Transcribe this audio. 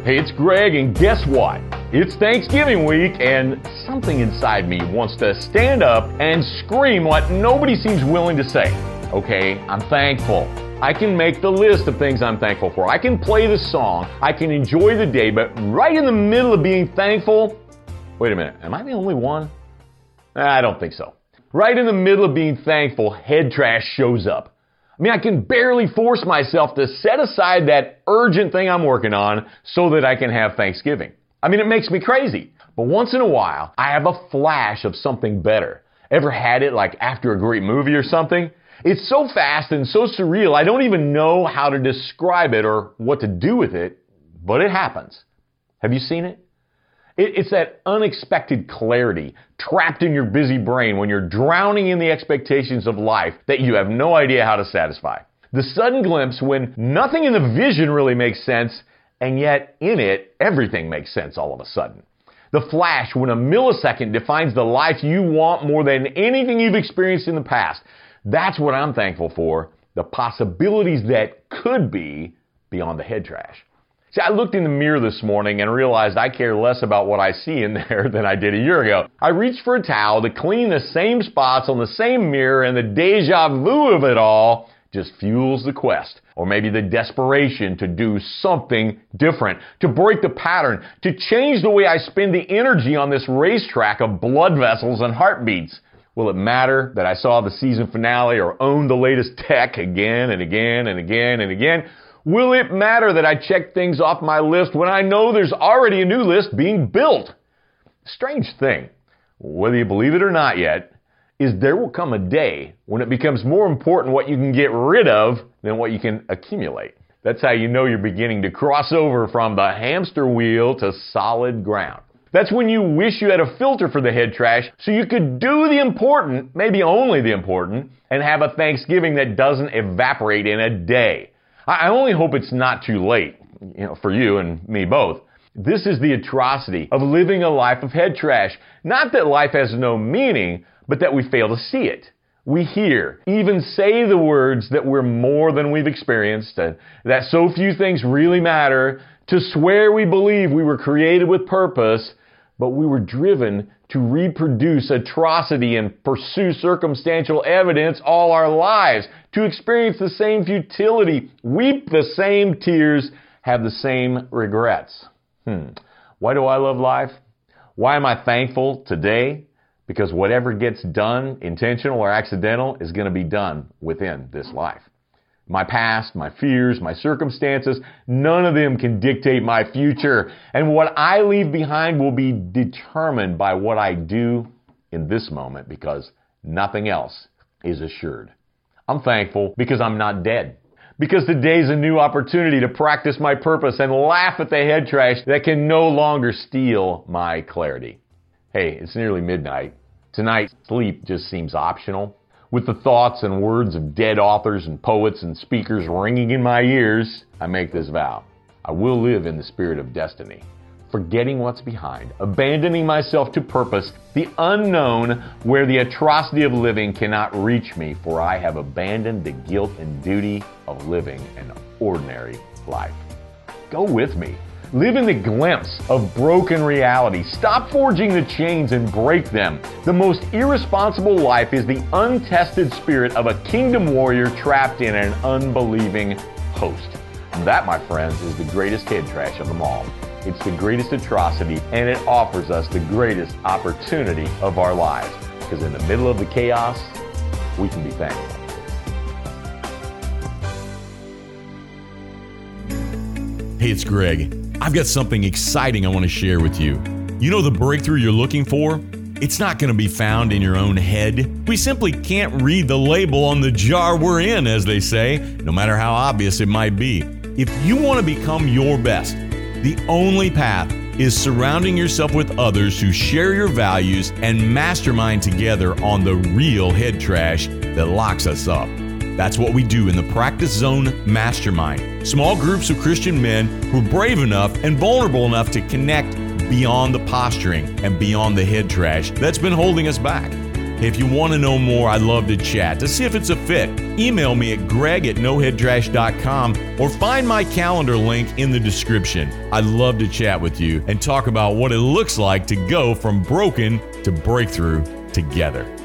Hey, it's Greg, and guess what? It's Thanksgiving week, and something inside me wants to stand up and scream what nobody seems willing to say. Okay, I'm thankful. I can make the list of things I'm thankful for. I can play the song. I can enjoy the day, but right in the middle of being thankful, wait a minute, am I the only one? I don't think so. Right in the middle of being thankful, head trash shows up. I mean, I can barely force myself to set aside that urgent thing I'm working on so that I can have Thanksgiving. I mean, it makes me crazy. But once in a while, I have a flash of something better. Ever had it like after a great movie or something? It's so fast and so surreal, I don't even know how to describe it or what to do with it, but it happens. Have you seen it? It's that unexpected clarity trapped in your busy brain when you're drowning in the expectations of life that you have no idea how to satisfy. The sudden glimpse when nothing in the vision really makes sense, and yet in it, everything makes sense all of a sudden. The flash when a millisecond defines the life you want more than anything you've experienced in the past. That's what I'm thankful for, the possibilities that could be beyond the head trash. See, I looked in the mirror this morning and realized I care less about what I see in there than I did a year ago. I reached for a towel to clean the same spots on the same mirror, and the deja vu of it all just fuels the quest. Or maybe the desperation to do something different, to break the pattern, to change the way I spend the energy on this racetrack of blood vessels and heartbeats. Will it matter that I saw the season finale or owned the latest tech again and again and again and again? Will it matter that I check things off my list when I know there's already a new list being built? Strange thing, whether you believe it or not yet, is there will come a day when it becomes more important what you can get rid of than what you can accumulate. That's how you know you're beginning to cross over from the hamster wheel to solid ground. That's when you wish you had a filter for the head trash so you could do the important, maybe only the important, and have a Thanksgiving that doesn't evaporate in a day. I only hope it's not too late, for you and me both. This is the atrocity of living a life of head trash. Not that life has no meaning, but that we fail to see it. We hear, even say the words that we're more than we've experienced, that so few things really matter, to swear we believe we were created with purpose, but we were driven to reproduce atrocity and pursue circumstantial evidence all our lives, to experience the same futility, weep the same tears, have the same regrets. Why do I love life? Why am I thankful today? Because whatever gets done, intentional or accidental, is going to be done within this life. My past, my fears, my circumstances, none of them can dictate my future. And what I leave behind will be determined by what I do in this moment, because nothing else is assured. I'm thankful because I'm not dead. Because today's a new opportunity to practice my purpose and laugh at the head trash that can no longer steal my clarity. Hey, it's nearly midnight. Tonight, sleep just seems optional. With the thoughts and words of dead authors and poets and speakers ringing in my ears, I make this vow. I will live in the spirit of destiny, forgetting what's behind, abandoning myself to purpose, the unknown, where the atrocity of living cannot reach me, for I have abandoned the guilt and duty of living an ordinary life. Go with me. Live in the glimpse of broken reality. Stop forging the chains and break them. The most irresponsible life is the untested spirit of a kingdom warrior trapped in an unbelieving host. That, my friends, is the greatest head trash of them all. It's the greatest atrocity, and it offers us the greatest opportunity of our lives. Because in the middle of the chaos, we can be thankful. Hey, it's Greg. I've got something exciting I want to share with you. You know the breakthrough you're looking for? It's not going to be found in your own head. We simply can't read the label on the jar we're in, as they say, no matter how obvious it might be. If you want to become your best, the only path is surrounding yourself with others who share your values and mastermind together on the real head trash that locks us up. That's what we do in the Practice Zone Mastermind. Small groups of Christian men who are brave enough and vulnerable enough to connect beyond the posturing and beyond the head trash that's been holding us back. If you want to know more, I'd love to chat to see if it's a fit. Email me at greg@noheadtrash.com or find my calendar link in the description. I'd love to chat with you and talk about what it looks like to go from broken to breakthrough together.